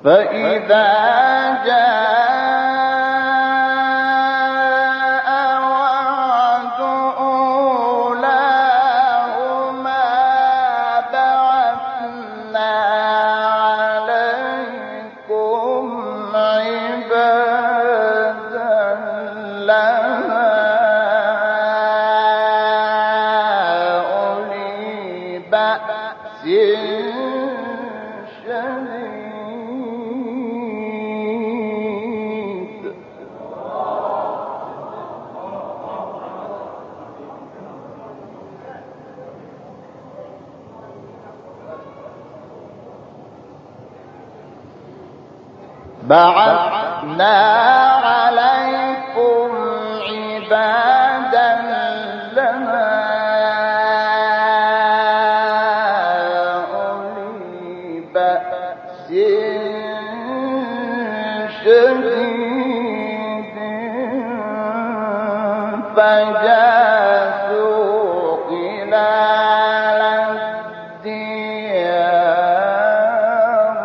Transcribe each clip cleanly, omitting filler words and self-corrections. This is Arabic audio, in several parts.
فإذا جاء وعد أولاهما بعثنا عليكم عبادا لنا أولي بأس شديد بعثنا عليكم عبادا لنا أولي بأس شديد فجاسوا خلال الديار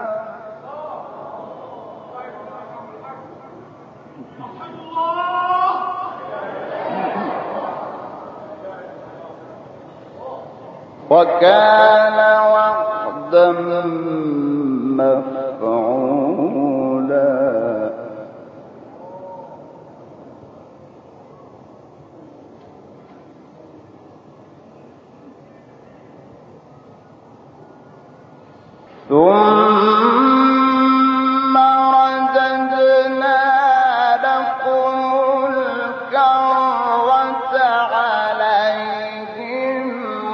وكان وعدا مفعولا ثم رددنا لكم الكرة عليهم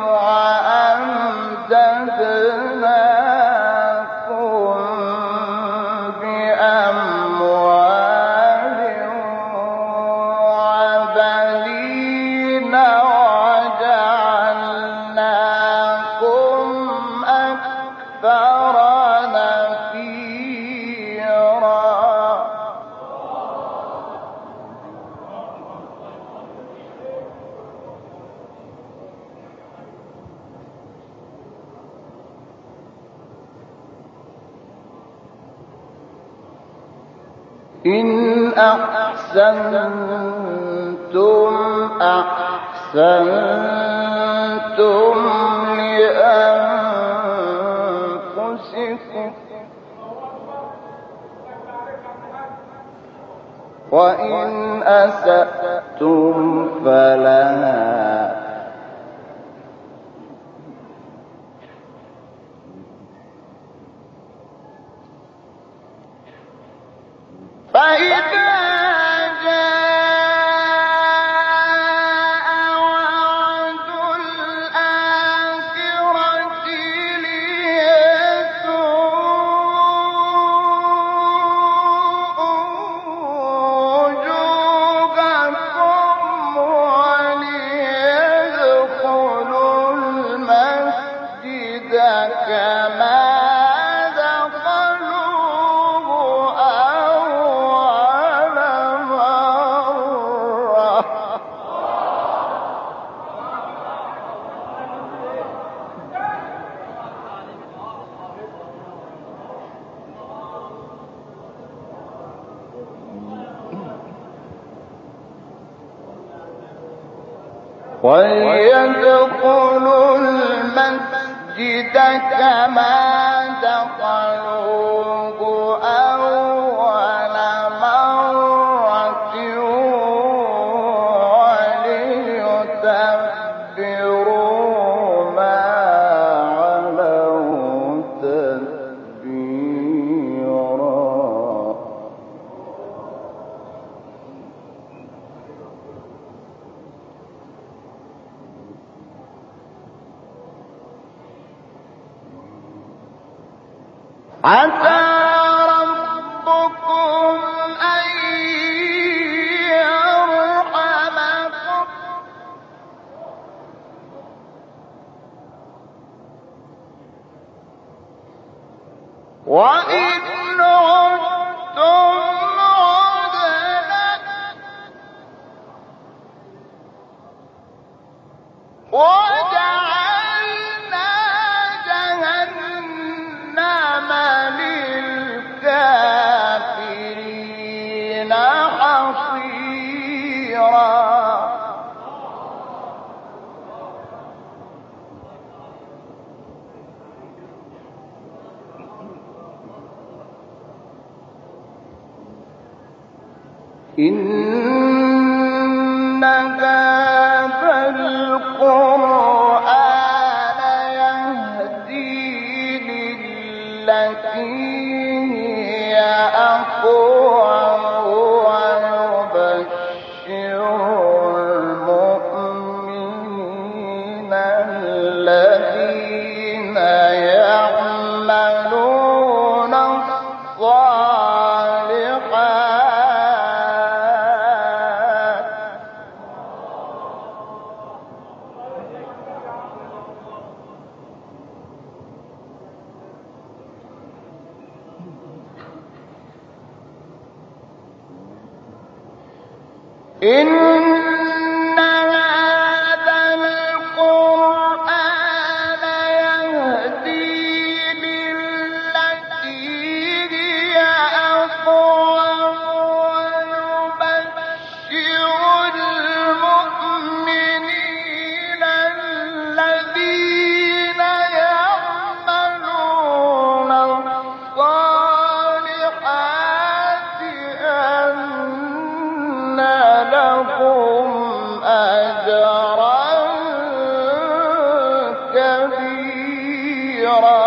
وأمددناكم بأموال وبنين وجعلناكم أكثر نفيرا إن أحسنتم أحسنتم لأنفسكم وإن أسأتم فلها فإذا جاء وعد الآخرة ليسوءوا وجوهكم وليدخلوا المسجد كما دخلوه أول مرة وليدخلوا المسجد كما دخلوه أول مرة وليتبروا ما علوا تتبيرا عسى ربكم أن يرحمكم وإن عدتم عدنا وجعلنا جهنم للكافرين إن هذا القرآن يهدي للتي هي أقوم ويبشر المؤمنين الذين يعملون الصالحات إن هذا القرآن يهدي للتي هي أقوم ويبشر المؤمنين الذين يعملون الصالحات أن لهم أجرا كبيرا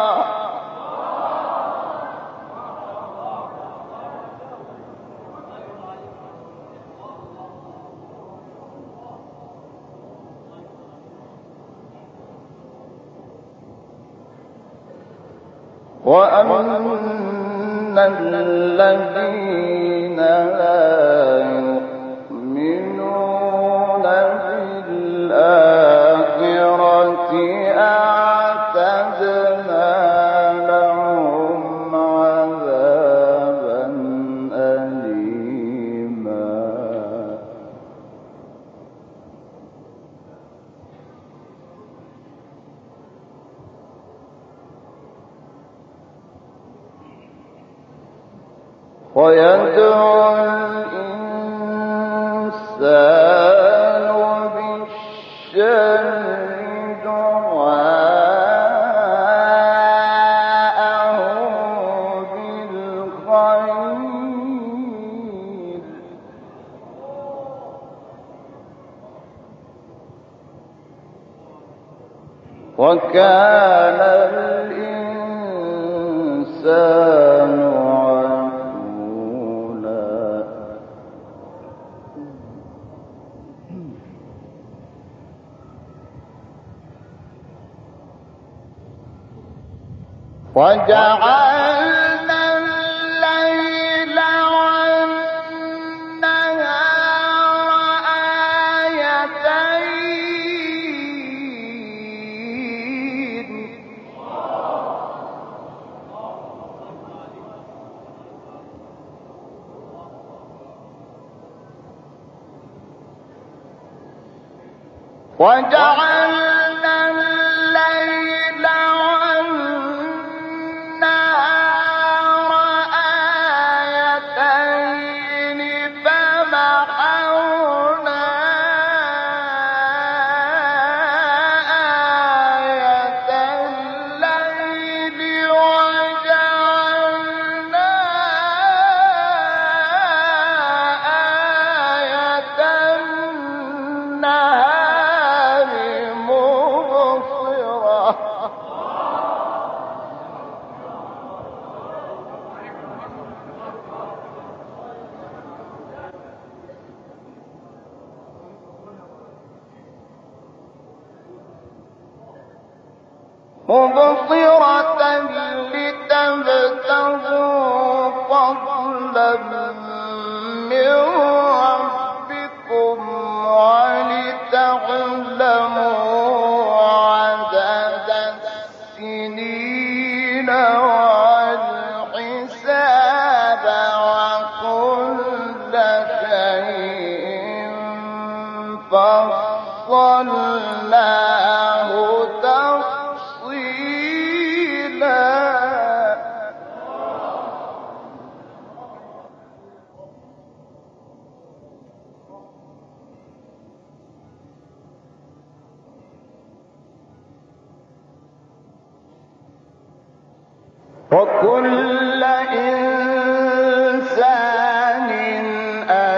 وأن الذين لا يؤمنون بالآخرة أعتدنا لهم عذابا أليما ويدعو الإنسان بالشر دعاءه بالخير وكان الإنسان وجعلنا الليل والنهار آيتين وجعلنا الليل والنهار آيتين فمحونا آية الليل وجعلنا آية النهار مبصرة لتبتغوا فضلا من ربكم ولتعلموا عدد السنين والحساب وكل شيء فصلناه تفصيلا وكل إنسان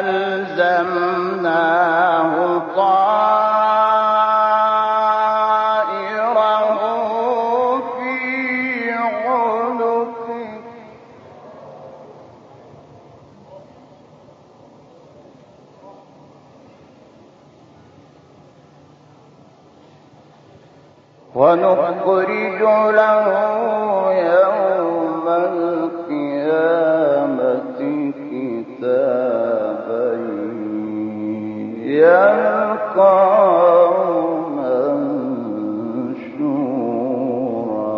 ونخرج له يوم القيامة كتابا يلقاه منشورا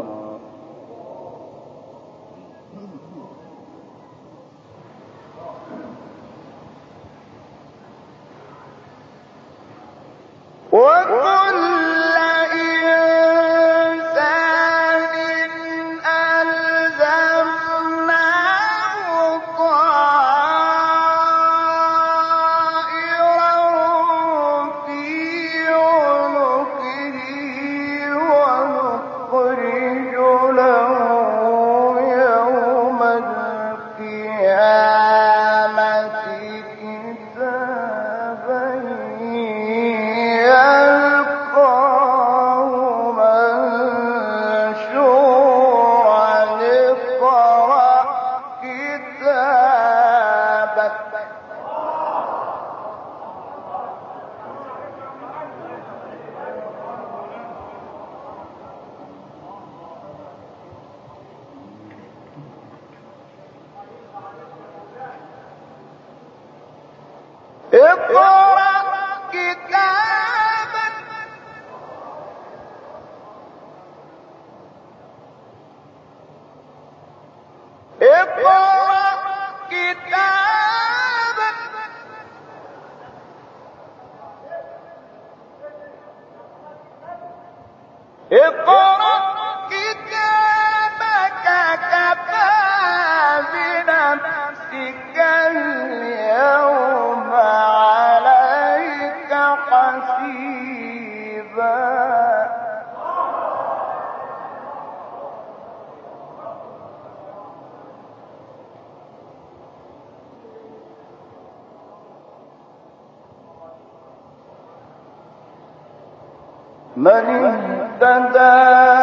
وكل إنسان ألزمناه طائره في عنقه ونخرج له يوم القيامة كتابا يلقاه منشورا اقرأ كتابك اقرأ كتابك اقرأ كتابك اقرأ كتابك كفى بنفسك اليوم عليك حسيبا من اهتدى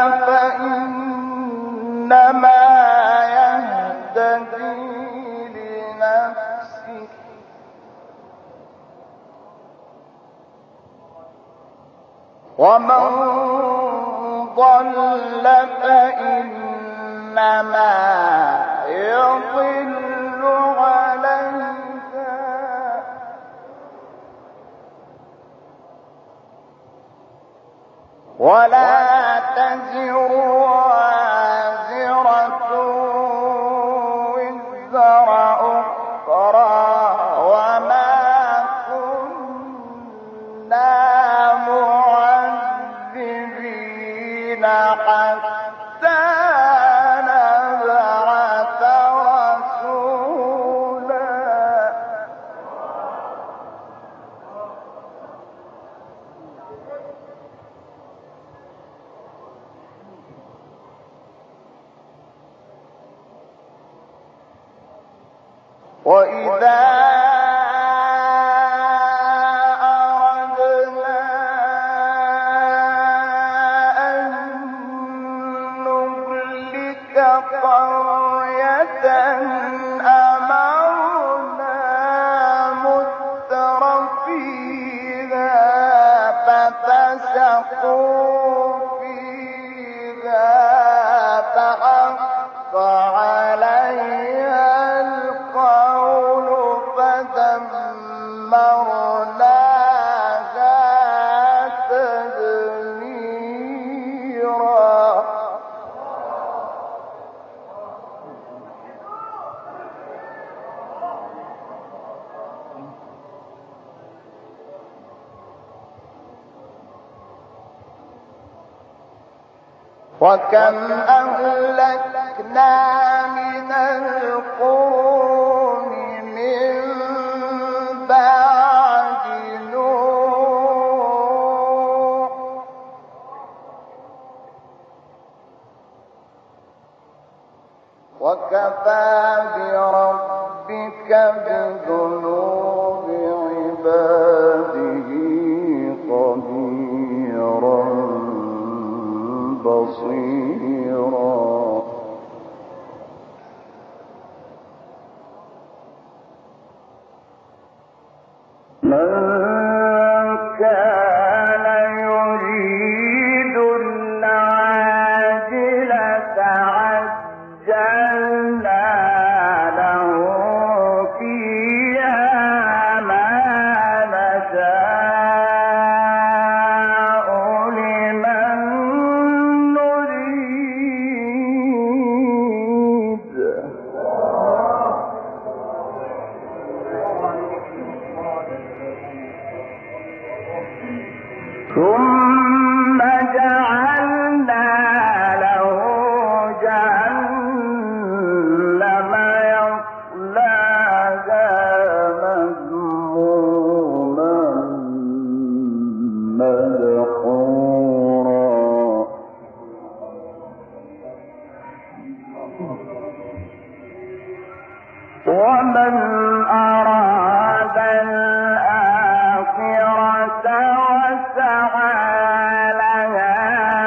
فإنما يهتدي لنفسه ومن ضل فإنما يضل عليها ولا تزر وازرة وزر أخرى وما كنا معذبين حتى نبعث رسولا وإذا أردنا أن نهلك قرية أمرنا مترفيها ففسقوا فيها فحق عليها القول فدمرناها تدميرا وكم أهلكنا من القرون من بعد نوح وكفى بربك بذنوب عباده خبيرا بصيرا من كان يريد فعجلنا له فيها ما نشاء لمن نريد ثم جعلنا له جهنم يصلاها مذموما مدحورا ومن أراد الآخرة وسعى لها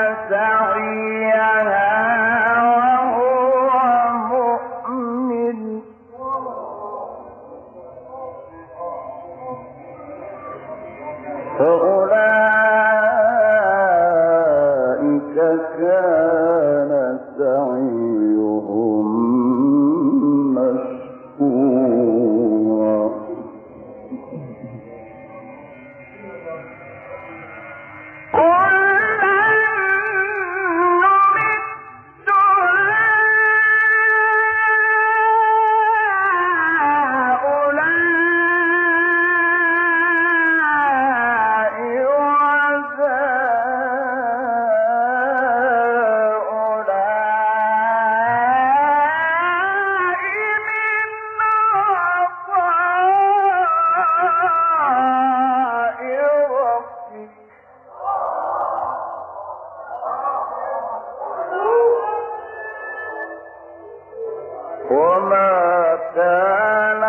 سعيها وهو مؤمن فأولئك كان سعيهم مشكورا وما كان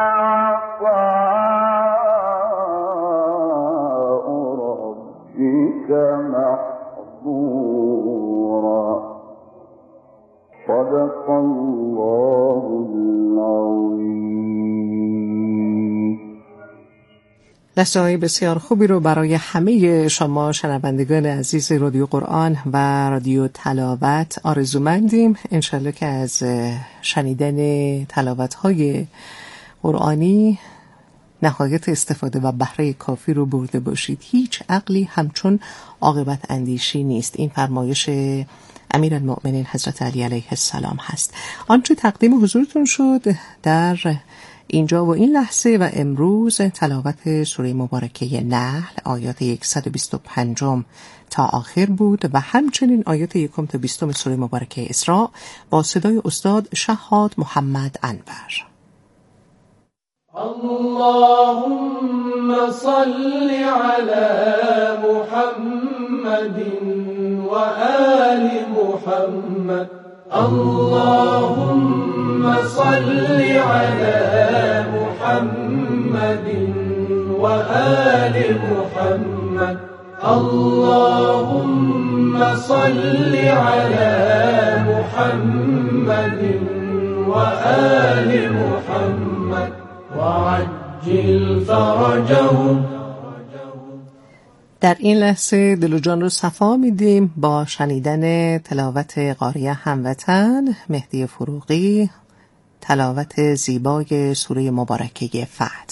عطاء ربك محظورا صدق الله العظيم. لحظه‌های بسیار خوبی رو برای همه شما شنوندگان عزیز رادیو قرآن و رادیو تلاوت آرزومندیم. انشالله که از شنیدن تلاوت‌های قرآنی نهایت استفاده و بهره کافی رو برده باشید. هیچ عقلی همچون عاقبت اندیشی نیست. این فرمایش امیرالمؤمنین حضرت علی علیه السلام هست. آنچه تقدیم حضورتون شد در اینجا و این لحظه و امروز تلاوت سوره مبارکه نحل آیات 125 تا آخر بود و همچنین آیات 1 تا 20 سوره مبارکه اسراء با صدای استاد شهاد محمد انور. اللهم صل على محمد و آل محمد. اللهم صل على محمد و آل محمد. اللهم صل على محمد و آل محمد وعجل فرجهم. در این لحظه دل و جان رو صفا میدیم با شنیدن تلاوت قاریه هموطن مهدی فروغی، تلاوت زیبای سوره مبارکه فتح.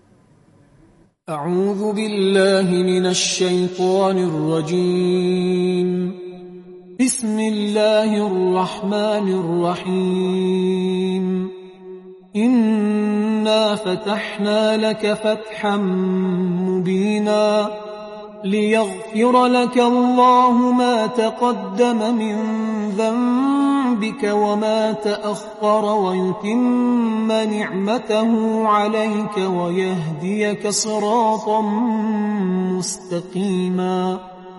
اعوذ بالله من الشیطان الرجیم. بسم الله الرحمن الرحیم. إنا فتحنا لك فتحا مبينا ليغفر لك الله ما تقدم من ذنبك وما تأخر ويتم نعمته عليك ويهديك صراطا مستقيما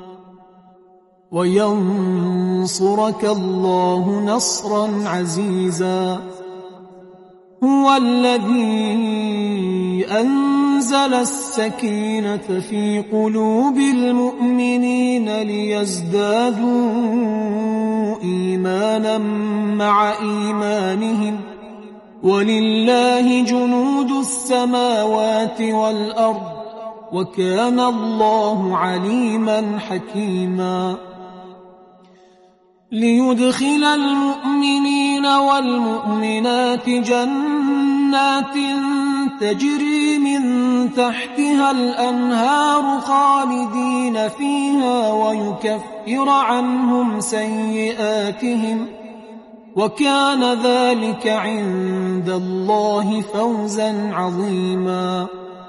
وينصرك الله نصرا عزيزا. هو الذي أنزل السكينة في قلوب المؤمنين ليزدادوا إيمانا مع إيمانهم ولله جنود السماوات والأرض وكان الله عليما حكيما. ليدخل المؤمنين والمؤمنات جنات تجري من تحتها الأنهار خالدين فيها ويكفر عنهم سيئاتهم وكان ذلك عند الله فوزا عظيما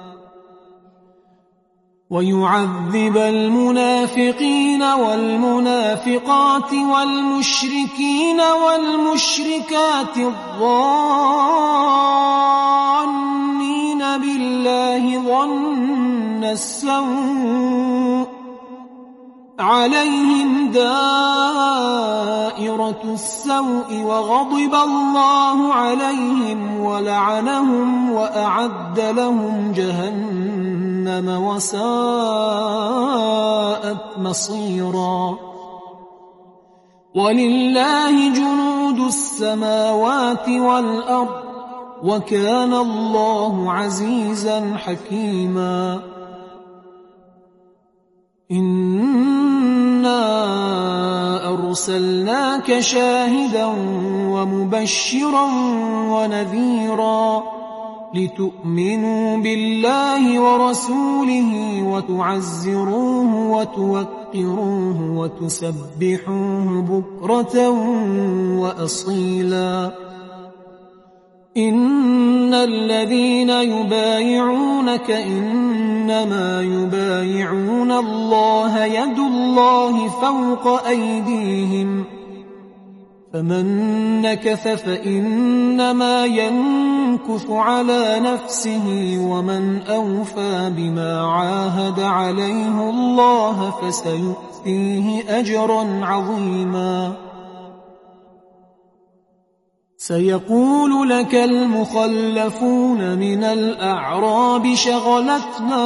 ويعذب المنافقين والمنافقات والمشركين والمشركات الظانين بالله ظن السوء عليهم دائرة السوء وغضب الله عليهم ولعنهم وأعد لهم جهنم وساءت مصيرا ولله جنود السماوات والأرض وكان الله عزيزا حكيما إنا أرسلناك شاهدا ومبشرا ونذيرا لتؤمنوا بالله ورسوله وتعزروه وتوقروه وتسبحوه بكرة وأصيلا إن الذين يبايعونك إنما يبايعون الله يد الله فوق أيديهم فمن نكث فإنما ينكث على نفسه ومن أوفى بما عاهد عليه الله فسيؤتيه أجرا عظيما سيقول لك المخلفون من الأعراب شغلتنا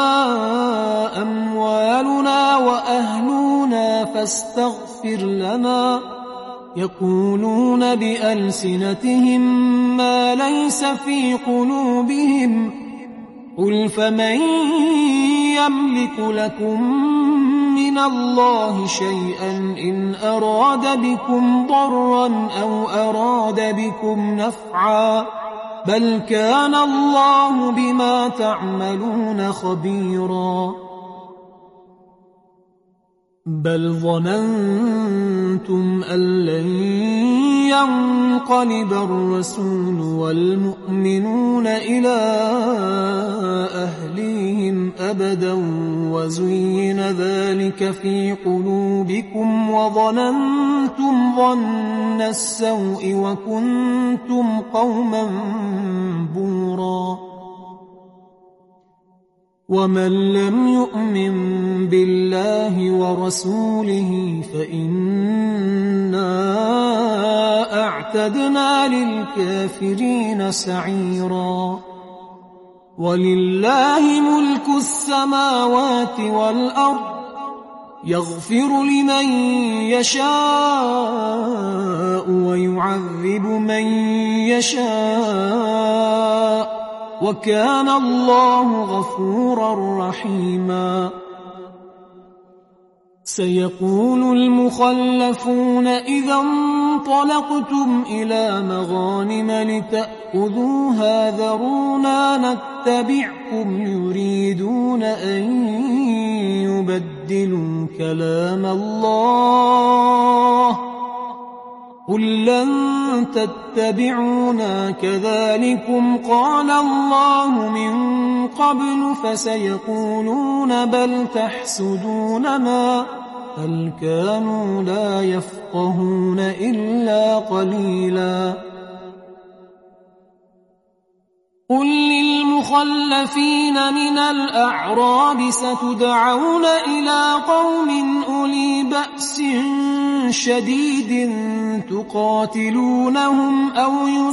أموالنا وأهلنا فاستغفر لنا يقولون بألسنتهم ما ليس في قلوبهم قل فمن يملك لكم من الله شيئا إن أراد بكم ضرا أو أراد بكم نفعا بل كان الله بما تعملون خبيرا بل ظننتم أن لن ينقلب الرسول والمؤمنون إلى أهليهم أبدا وزين ذلك في قلوبكم وظننتم ظن السوء وكنتم قوما بورا ومن لم يؤمن بالله ورسوله فإنا أعتدنا للكافرين سعيرا ولله ملك السماوات والأرض يغفر لمن يشاء ويعذب من يشاء وكان الله غفورا رحيما سيقول المخلفون إذا انطلقتم إلى مغانم لتأخذوها ذرونا نتبعكم يريدون أن يبدلوا كلام الله قل لن تتبعونا كذلكم قال الله من قبل فسيقولون بل تحسدوننا بل كانوا لا يفقهون إلا قليلا قل للمخلفين من الأعراب ستدعون إلى قوم أولي بأس شديد تقاتلونهم أو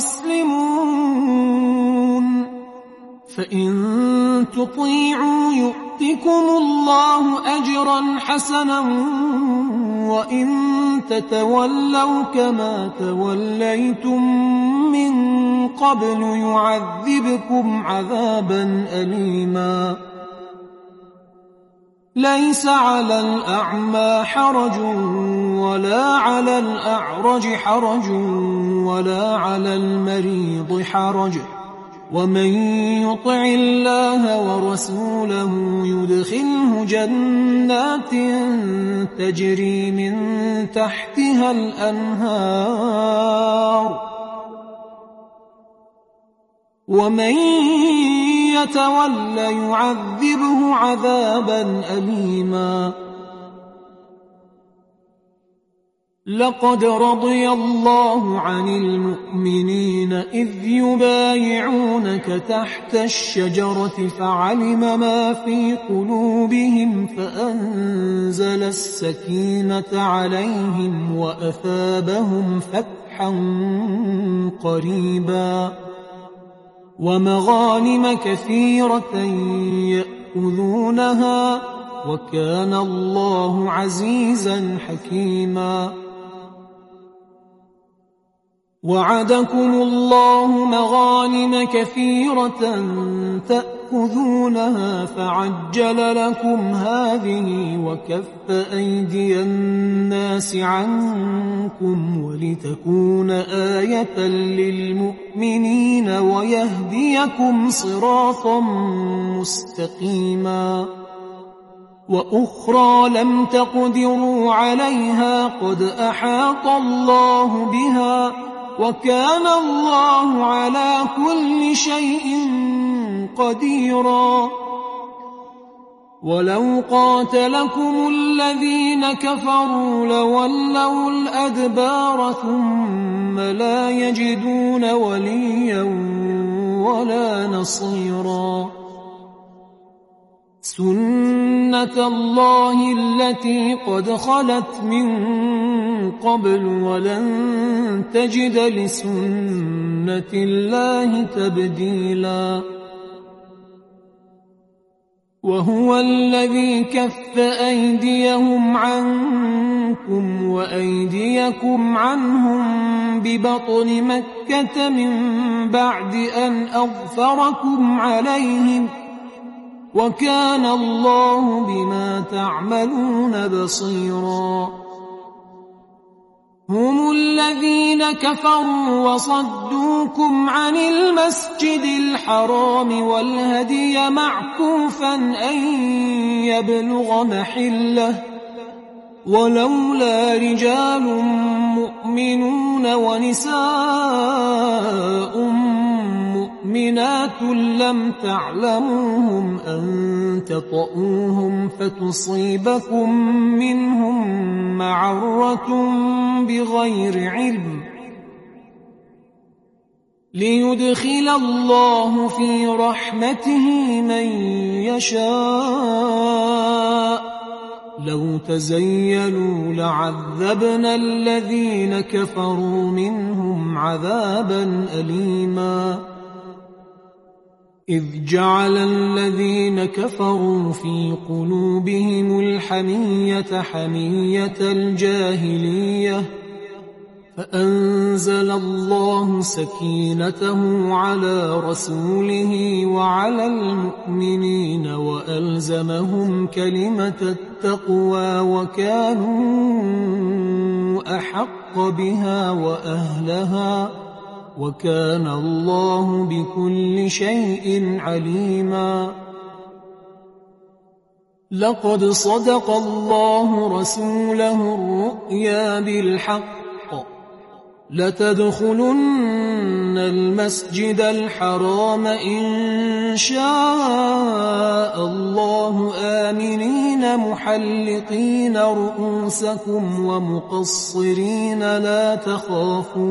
يسلمون فإن تطيعوا يؤتكم الله أجرا حسنا وإن تتولوا كما توليتم من قبل يعذبكم عذابا أليما ليس على الأعمى حرج ولا على الأعرج حرج ولا على المريض حرج ومن يطع الله ورسوله يدخله جنات تجري من تحتها الأنهار ومن يتول يعذبه عذابا أليما لقد رضي الله عن المؤمنين إذ يبايعونك تحت الشجرة فعلم ما في قلوبهم فأنزل السكينة عليهم وأثابهم فتحا قريبا ومغانم كثيرة يأخذونها وكان الله عزيزا حكيما وعدكم الله مغانم كثيرة تأخذونها فعجل لكم هذه وكف أيدي الناس عنكم ولتكون آية للمؤمنين ويهديكم صراطا مستقيما وأخرى لم تقدروا عليها قد أحاط الله بها وكان الله على كل شيء قديرا ولو قاتلكم الذين كفروا لولوا الأدبار ثم لا يجدون وليا ولا نصيرا سنة الله التي قد خلت من قبل ولن تجد لسنة الله تبديلا وهو الذي كف أيديهم عنكم وأيديكم عنهم ببطن مكة من بعد أن أظفركم عليهم وكان الله بما تعملون بصيرا هم الذين كفروا وصدوكم عن المسجد الحرام والهدي معكوفا أن يبلغ محله ولولا رجال مؤمنون ونساء مؤمنات لم تعلموهم أن تطؤوهم فتصيبكم منهم معرة بغير علم ليدخل الله في رحمته من يشاء لو تزيلوا لعذبنا الذين كفروا منهم عذابا أليما إذ جعل الذين كفروا في قلوبهم الحمية حمية الجاهلية فأنزل الله سكينته على رسوله وعلى المؤمنين وألزمهم كلمة التقوى وكانوا أحق بها وأهلها وكان الله بكل شيء عليما لقد صدق الله رسوله الرؤيا بالحق لتدخلن المسجد الحرام إن شاء الله آمنين محلقين رؤوسكم ومقصرين لا تخافون